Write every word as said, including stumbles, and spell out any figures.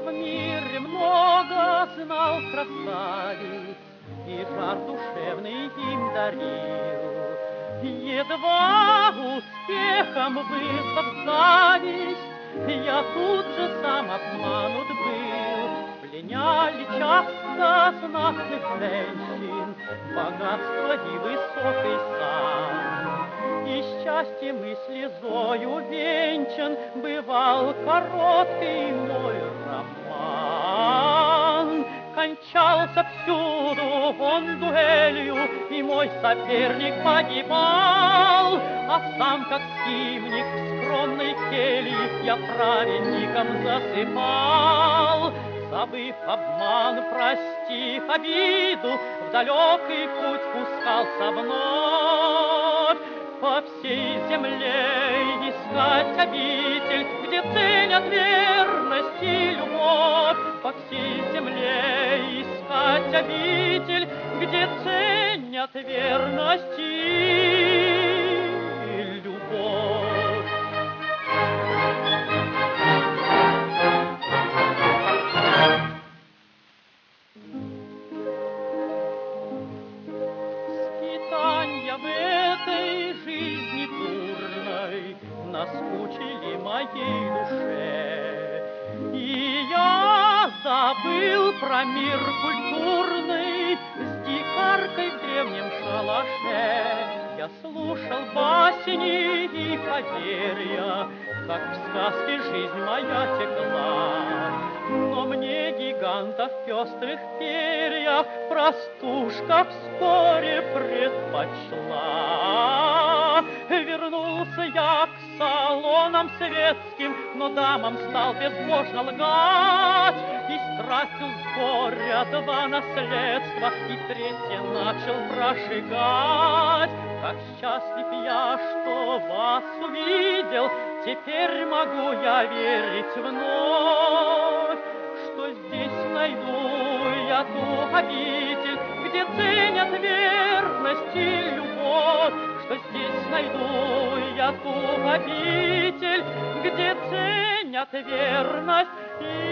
в мире много знал красавиц, и жар душевный им дарил. Едва успехом вызвав зависть, я тут же сам обманут был. Пленяли часто знатных женщин богатство и высокий сан, и счастьем и слезою венчан бывал короткий мой роман. Кончался всюду он дуэлью, и мой соперник погибал, а сам, как скимник в скромной келье, я праведником засыпал. Забыв обман, простив обиду, в далекий путь пускался вновь. По всей земле искать обитель, где ценят верность и любовь. По всей земле искать обитель, где ценят верность и любовь. Скитанья в этой жизни бурной наскучили моей душе, и я забыл про мир культурный с дикаркой в древнем шалаше. Я слушал басни и поверья, как в сказке жизнь моя текла. Но мне гигантов в пестрых перьях простушка вскоре предпочла. Вернулся я к салонам светским, но дамам стал безбожно лгать. И стратил с горя два наследства, и третье начал прожигать. Как счастлив я, что вас увидел, теперь могу я верить вновь, что здесь найду я ту обитель, где ценят верность и любовь, что здесь найду я ту обитель, где ценят верность и